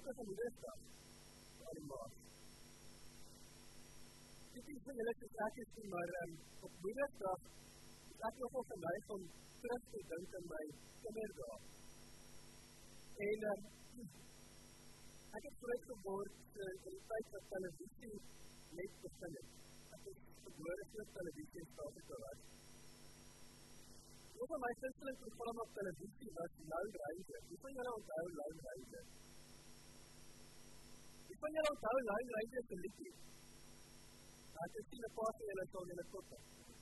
gelukkige moedersdag vir al die ma's. Dit is van julle soos ek is, maar op moedersdag is ek nogal geneig om terug te dink aan my kinderdae. En ek het groot geword in die tyd dat televisie net begin het. Ek is gebore voor televisie en staat was. Een van my gunsteling programme op televisie was Lone Ranger. Wie van julle onthou Lone Ranger? Wie van julle onthou Lone Ranger se liedjie? Ek het sien 'n paar van julle sal julle tot.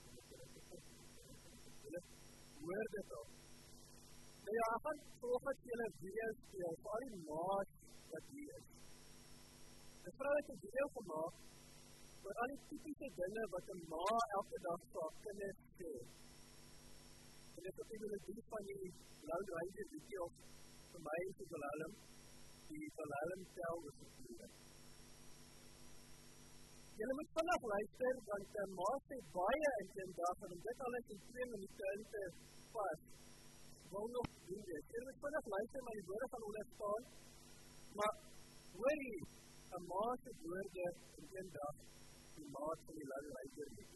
Julle hoor dit al. Nou ja, ek gaan volgens julle video's speel vir al die ma's wat hier is. 'n Vrou het 'n video gemaak oor al die typiese dinge wat 'n ma elke dag vir haar kinders sê. En dit is op die melodie van die Lone Ranger liedjie of vir my is die Wilhelm tel was het. Julle moet vanaf luister, want ma sê baie in die dag, en om dit alles in 2 minute in te pas, wil nog doen dit. Julle moet vanaf luister, maar die woorde gaan onderstaan, maar hoor hier, 'n ma se woorde in een dag, die maat van die Lone Ranger liedjie.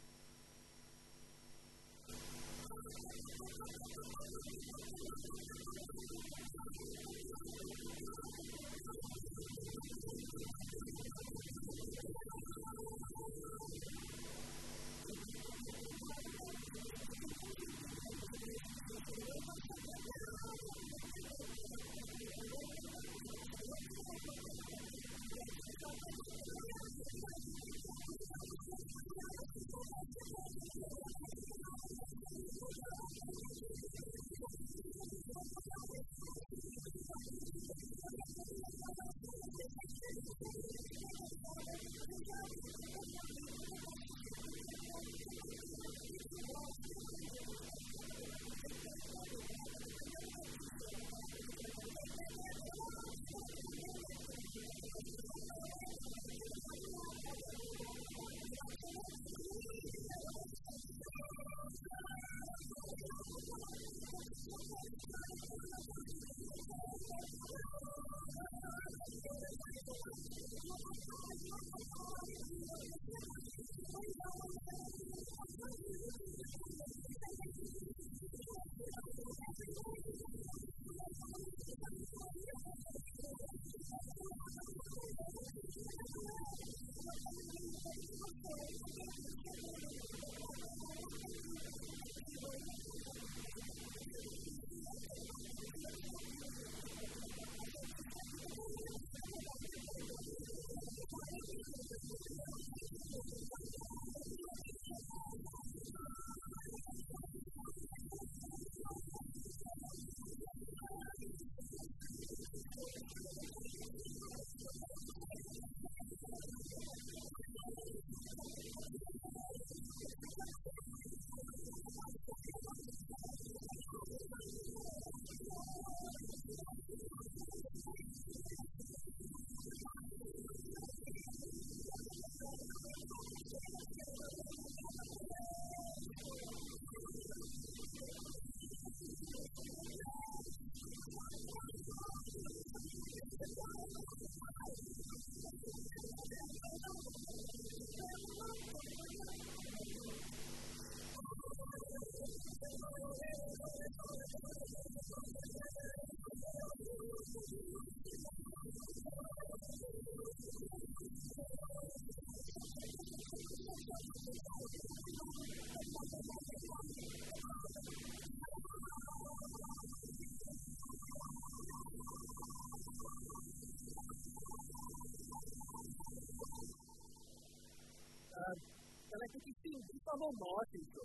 Kan ek dit sien, die van my maat hierso.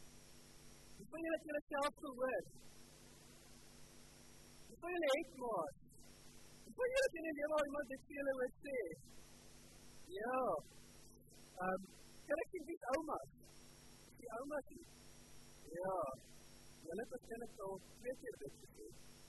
Hoe van julle het julle self gehoor? Hoe van julle het maat? Hoe van julle het in die lewe al iemand dit vir julle wil sê? Ja. Kan ek sien, die is ouma's? Die ouma's nie? Ja. Julle het waarskynlik al 2 keer dit gesê.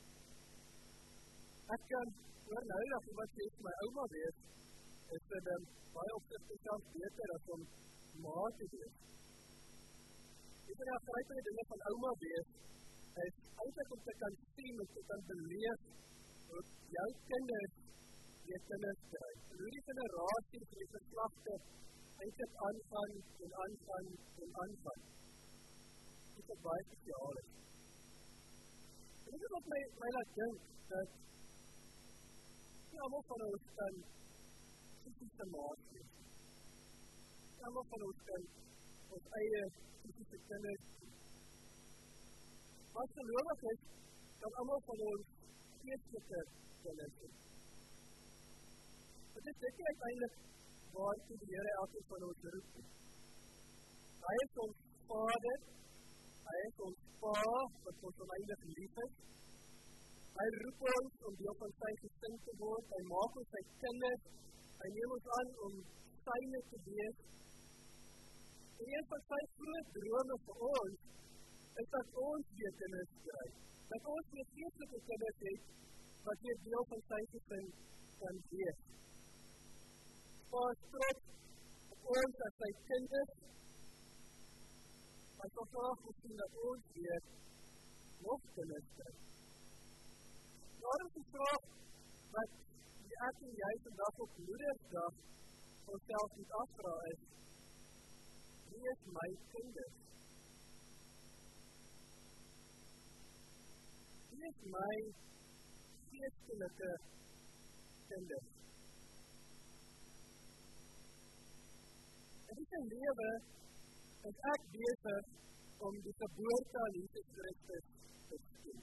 Ek kan hoor nou dat iemand sê vir my ouma wees, is dit baie opsigte selfs beter as om ma te wees. Dit is die dinge van ouma wees, is eintlik om te kan sien, om te kan beleef, dat jou kinders weer kinders kry. En hoe die generasies en die geslagte eintlik aangaan en aangaan en aangaan. Dit is baie spesiaal. En dit is wat my laat dink, dat nie almal van ons kan systematies wees. Nie almal van ons kan ons eie fisiese kinders doen. Wat gelowig is, kan almal van ons geestelike kinders doen. Dit is dit uiteindelik waartoe die Here elkeen van ons roep. Hy is ons Vader, hy is ons Pa, wat ons oneindig lief is. Hy roep ons om deel van sy gesin te word, hy maak ons sy kinders, hy neem ons aan om syne te wees. En een van sy groot drome vir ons, is dat ons weer kinders kry. Dat ons weer geestelike kinders het, wat weer deel van sy gesin kan wees. Pa is trots op ons as sy kinders. Hy sal graag sien dat ons weer nog kinders kry. Daarom is die vraag wat ek en jy vandag op Moedersdag onsself moet afvra is, wie is my kinders? Wie is my geestelike kinders? In die lewe is ek besig om die geboorte aan Jesus Christus te sien.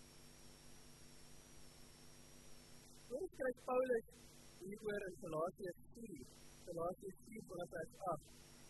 Hoe skryf Paulus hieroor in Galasiërs 4 vanaf vers 8.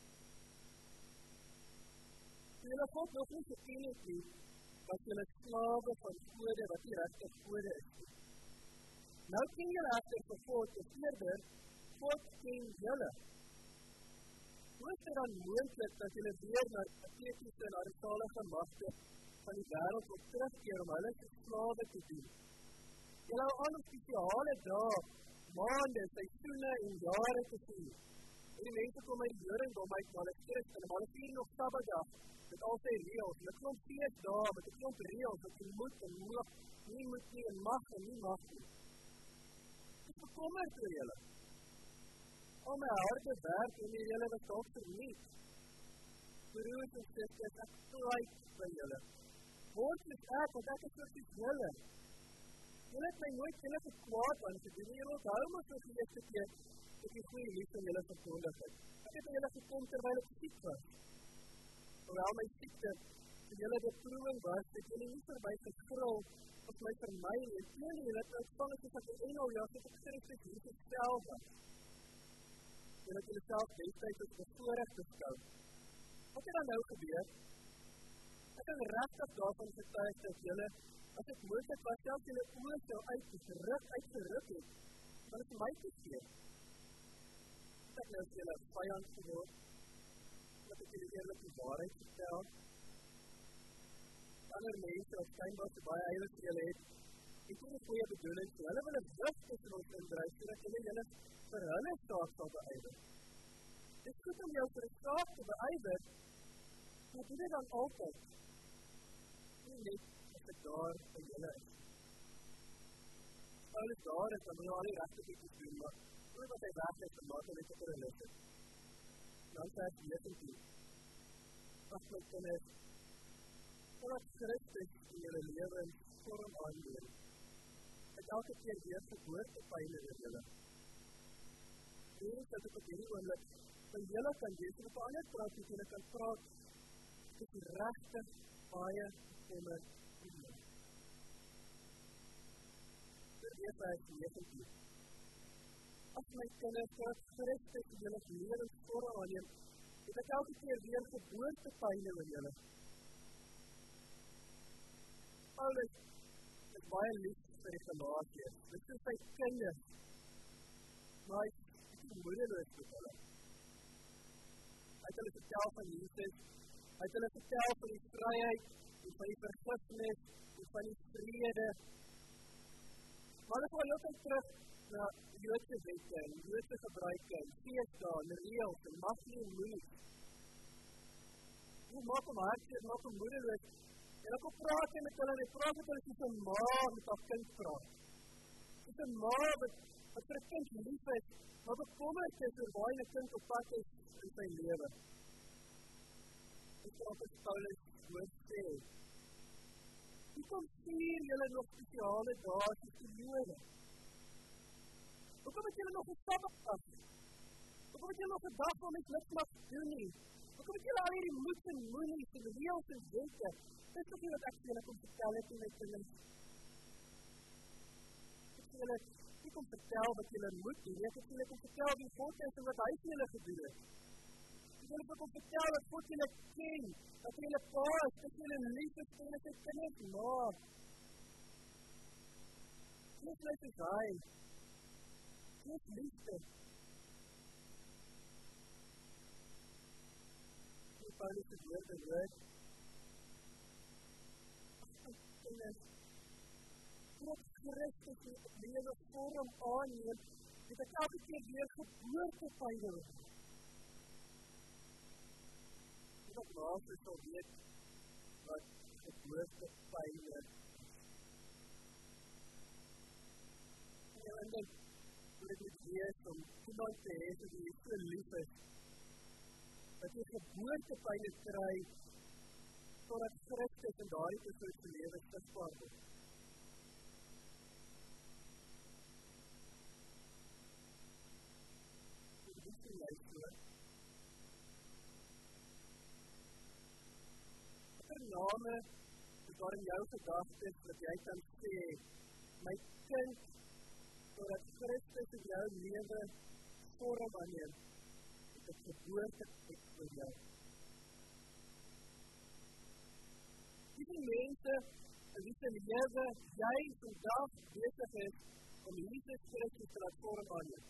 Julle God nog nie geken het nie, dat julle slawe van gode wat nie regtig gode is. Nou ken julle agter vir God, of eerder, God ken julle. Hoe is dit dan moontlik dat julle weer na die patetiese en armsalige magte van die wêreld wil terugkeer om hulle slawe te dien? Julle hou aan om spesiale dae, maande, seisoene en jare te sien. En die mense kom uit die Jodendom uit, maar hulle is Christen, maar hulle vier nog Sabbatdag met al sy reëls, en 'n klomp feesdae met 'n klomp reëls wat jy moet en mag, nie moet nie en mag nie. Dit is bekommerd oor julle. Al my harde werk en die julle was dalk verniet. Beroerd en sê, ek pleit by julle. Word soos ek, want ek is soos julle. Julle het my nooit enige kwaad aan gedoen, julle onthou my so die eerste keer, dat die goeie liefde in julle verkondig het. Ek het by julle gekom terwyl ek siek was. Hoewel my siekte en julle beproewing was, het julle nie vir my gegril of my vermy en teen julle het ontvang soos ek 'n engel, ja, soos ek Christus Jesus self was. Julle het julle self destyds as bevoorreg beskou. Wat het dan nou gebeur? Ek kan regtig daarvan getuig dat julle, as ek moontlik was, selfs julle oë sou uitgeruk het, dan is my te gee. Het ek nou as julle vyand geword, dat ek julle eerlik die waarheid vertel. Ander mense wat skynbaar so baie heilig vir julle het, het nie 'n goeie bedoeling, so hulle wil 'n wig tussen ons indryf, sodat julle vir hulle saak sal beywer. Dit is goed om jou vir 'n saak te beywer, maar doen dit dan altyd. Nie net as ek daar by julle is. Paulus daar is, dan moet al die regte goedjies doen, maar hoe wat hy weg is, dan maak hy net op 'n relisse. Dan sê hy 19. Ag my kinders, wat Christus in julle lewens vorm aanneem, het elke keer weer geboortepyne in julle. Dat ek op hierdie oomblik van julle kan wees, en op 'n ander praat, dat julle kan praat, dit is regtig baie bekommerd vir julle. Dit is vers 19. As my kinders wat Christus in julle lewens vorm aanneem, het ek elke keer weer geboortepyne in julle. Paulus is baie lief vir die Galasiërs. Dit is sy kinders. Maar hy is moedeloos met hulle. Hy het hulle vertel van Jesus. Hy het hulle vertel van die vryheid, en van die vergifnis, en van die vrede. Maar hulle gaan loop terug na Joodse wette, en Joodse gebruike, en feesdae, en reëls, en mag nie en moeilik. Dit maak hom hartseer, maak hom moedeloos. En ek praat met hulle, en ek praat met hulle soos 'n ma met haar kind praat. Soos 'n ma wat wat vir 'n kind lief is, maar bekommerd is oor waar 'n kind op pad is in sy lewe. Dit is Paulus woord sê. Hoekom stuur julle nog spesiale dae soos die Jode? Hoekom het julle nog 'n Sabbatdag? Hoekom het julle nog 'n dag om met niks mag doen nie? Hoekom het julle al hierdie moed en moenies en reëls en wette? Dis toch nie wat ek julle kom vertel het in my kinders. Ek het julle nie kom vertel wat julle moet doen. Ek het julle kom vertel wie God is en wat hy vir julle gedoen het. Ek het julle kom vertel dat God julle ken, dat julle pa is, dat julle lief is vir julle sy kinders, maar dis net as hy. Dis liefde. Die Paulus het woord en woord. God Christus het op lewe vorm aanneem, het ek elke keer weer geboortepyne word. Wat laatste sal weet, wat geboortepyne is. En dan wil ek dit wees om iemand te hê wat jy so lief is, dat jy geboortepyne kry, totdat Christus in daardie persoon se lewe sigbaar word. Watter name is daar in jou gedagtes dat jy kan sê, my kind, totdat Christus in jou lewe vorm aanneem, het ek geboorte vir jou. Die mense in wie se lewe jy vandag besig is om Jesus Christus te laat vorm aanneem.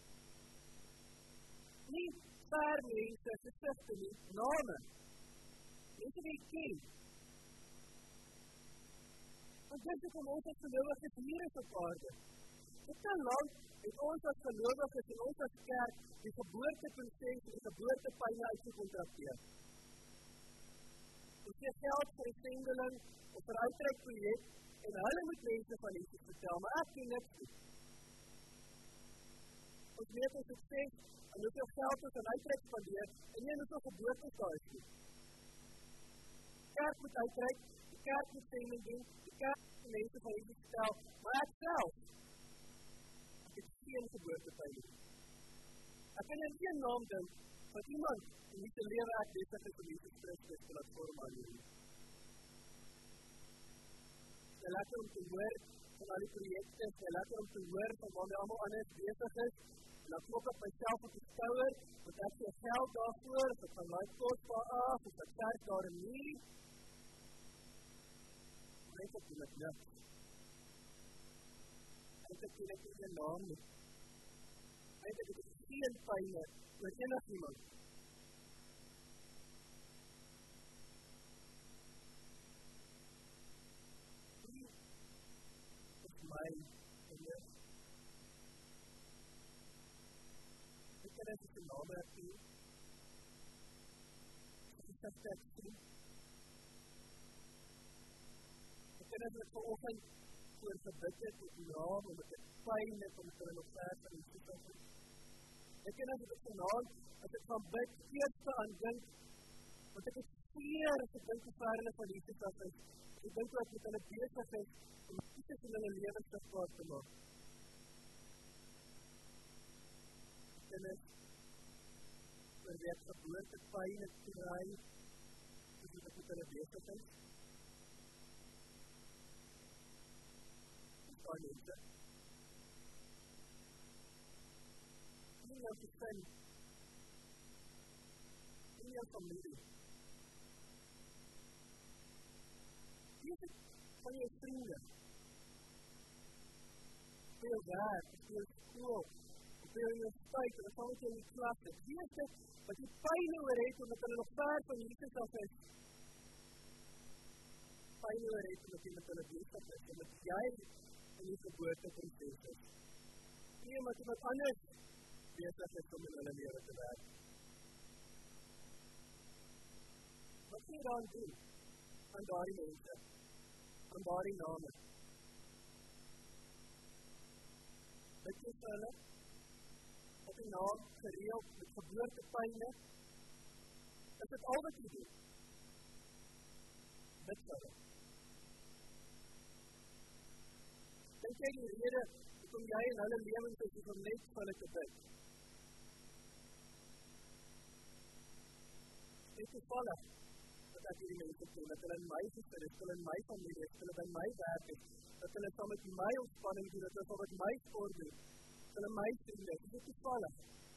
Nie ver mense, gesigte nie, name. Mense wie ken. Want dit is om ons as gelowiges hier is op aarde. Vir te lang het ons as gelowiges en ons as kerk die geboorteproses en die geboortepyne uitgekontrakteer. Ons gee geld vir 'n sendeling of vir 'n uitreikprojek en hulle moet mense van Jesus vertel, maar ek doen niks nie. Ons weet ons sukses en hoeveel geld ons aan uitreik spandeer en nie hoeveel geboortes daar is nie. Die kerk moet uitreik, die kerk moet sending doen, die kerk moet mense van Jesus vertel, maar ek self het geen geboortepyne nie. Ek kan in een naam dink van iemand in wie se lewe ek besig is om Jesus Christus te laat vorm aanneem. Dit is lekker om te hoor van al die projekte, dit is lekker om te hoor van waarmee almal anders besig is, en dan klop ek myself op die skouer, want ek gee geld daarvoor, ek van my kostbaar af, ek kerk daarin nie. Maar ek doen dit niks. Ek doen dit in 'n naam nie. Ek het geen pyne oor enigiemand. My kinders. Ek kan dit in naam hê. Ek het dit gesien. Ek kan dit vanoggend voor gebid het met die naam, omdat ek pyn het om hulle nog verder in te sit. Ek kan dit vanaand, as ek van bid, eerste aan dink, want ek het seer as ek dink hoe ver hulle van Jesus af is. Ek dink wat met hulle besig is, om Jesus in hulle lewe sigbaar te maak. En ek oorweeg geboortepyne kry, soos wat met hulle besig is. Daar mense. Nie jou gesin, nie jou familie. Dit is van jou vriende, vir jou werk, vir jou skool, vir jou universiteit, en dan met jou in die klas. Wie is dit wat die pyne oor het, omdat hulle nog ver van Jesus af is? Pyne oor het, omdat jy met hulle besig is, omdat jy in die geboorteproses is. Nie omdat iemand anders besig is om in hulle lewe te werk. Wat kan jy dan doen aan daardie mense, aan daardie name? Dat jy vir hulle, op die naam gereeld met geboortepyne, is dit al wat jy doen. Bid vir hulle. Dink jy die rede, hoekom jy in hulle lewens is om net vir hulle te bid? Dit is toevallig, dat ek hierdie mense doen, dat hulle in my gesin is, hulle in my familie is, hulle by my werk is, dat hulle saam met my ontspanning doen, dat hulle saam met my sport doen, dat hulle my vriende is, dit is toevallig.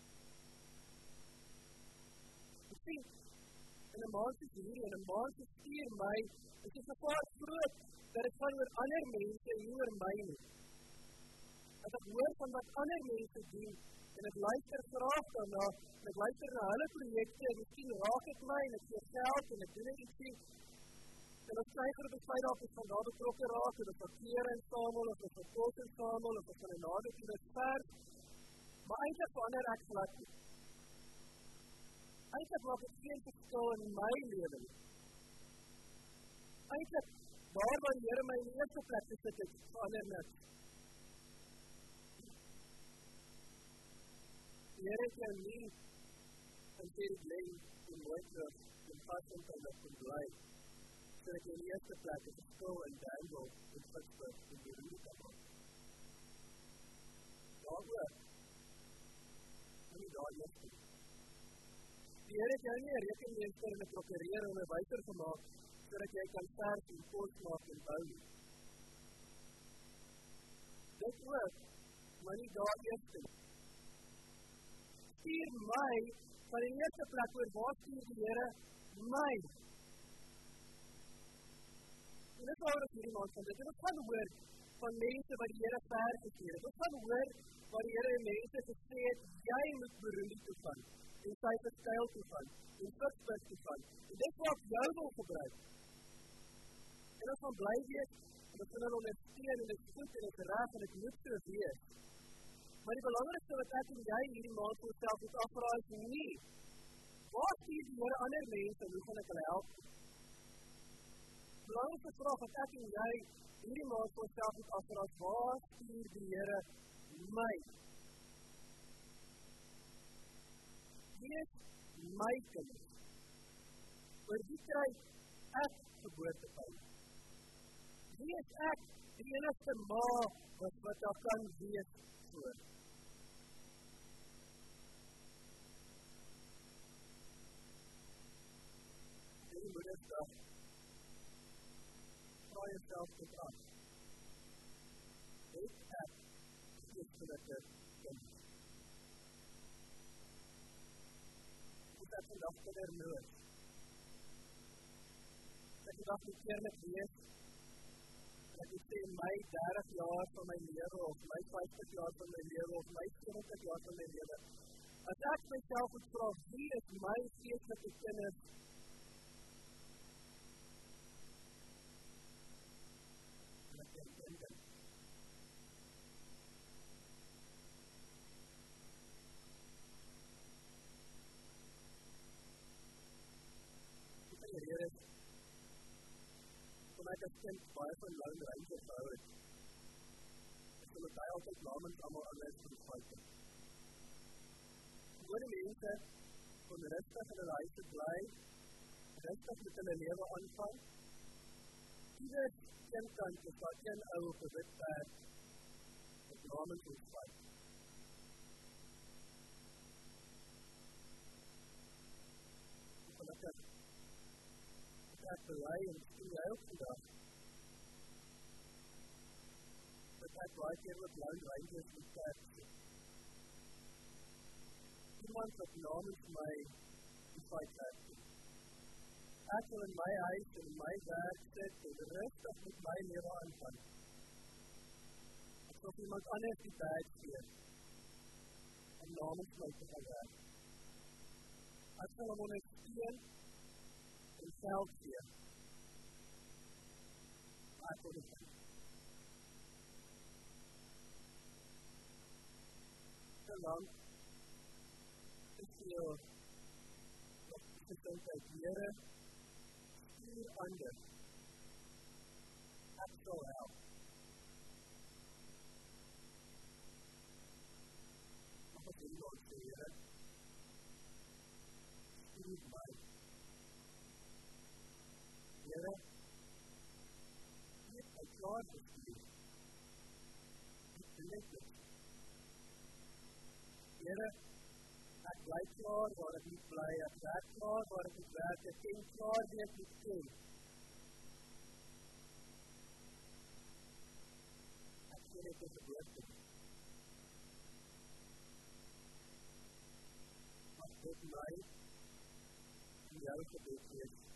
Ek sien, in 'n maand soos hierdie, in 'n maand soos stuur my, is die gevaar groot, dat het gaan oor ander mense en nie oor my nie. Dat ek hoor van wat ander mense doen, en ek luister graag daarna, en ek luister na hulle projekte, en miskien raak het my, en ek gee geld, en ek doen ietsie, en as my groep besluit dat ek van daar betrokke raak, en ek klere insamel, of ek kos insamel, of ek van 'n nader toe dit verf, maar eintlik verander ek glad nie. Eintlik maak dit geen verskil in my lewe nie. Eintlik, waar die Here my in die eerste plek gesit het, verander niks. Die Here het jou nie in die blij en nooit terug en vastend en dat kon bly, sodat jy in die eerste plek een verskil in Daniel en Pittsburgh en die roe kan maak. Daaroor, moet jy daar eerst doen. Die Here het jou nie een rekenmeester en een prokureer en een wijzer gemaakt, sodat jy kan verf en kos maak en bou nie. Dit ook, maar nie daar eerst doen. Stuur my, van die eerste plek oor waar stuur die Here my. En dit is waar ek hierdie maand van dit. En ons gaan hoor van mense wat die Here ver gestuur het. Ons gaan hoor waar die Here mense gesê het, jy moet Burundi toe gaan, en Suiderskuil toe gaan, en Pittsburgh toe gaan. En dit wat jou wil gebruik. En ons gaan bly wees, en ons gaan ondersteun, en dit is goed, en dit is reg, en dit moet so wees. Maar die belangrikste wat ek en jy hierdie maand vir onsself moet afvra is nie, waar stuur die Here ander mense en hoe gaan ek hulle help? Die belangrikste vraag wat ek en jy hierdie maand vir onsself moet afvra is, waar stuur die Here my? Wie is my kinders? Oor wie kry ek geboortepyn? Wie is ek die enigste ma wat daar kan wees voor? Die moedersdag, vraag jouself dit af. Het ek geestelike kinders? Is ek vandag kinderloos? Is ek vandag nie eerlik wees? Ek moet sê, my 30 jaar van my lewe, of my 50 jaar van my lewe, of my 70 jaar van my lewe, as ek myself moet vraag, wie is my geestelike kinders? En ek denk, die rede is, ek as kind baie van Lone Ranger gehou het, is omdat hy altyd namens allemaal anders van foute. Gewone mense kon rustig in hulle huis bly, rustig met hulle lewe aanvang. Ieders een kant is daar een ou op 'n wit perd, met namens ons fout. Ek belei en sien jy ook vandag, dat ek baie keer met Lone Rangers moet kerk sit. Iemand wat namens my die fight kerk sit. Ek wil in my huis en in my werk sit en rustig met my lewe aanvang. Ek wil iemand anders die tijd gee om namens my te gaan werk. Ek sal hom ondersteun en geld gee. Maar ek wil dit doen. Te lang is jou gesindheid, Here, stuur ander. Ek sal help. met my. Here, ek het klaar gestuur. Ek let het. Here, ek bly klaar waar ek moet bly, ek werk klaar waar ek moet werk, ek ken klaar wie ek moet ken. Ek sê net op die woord. Dit my, die jou gebed is,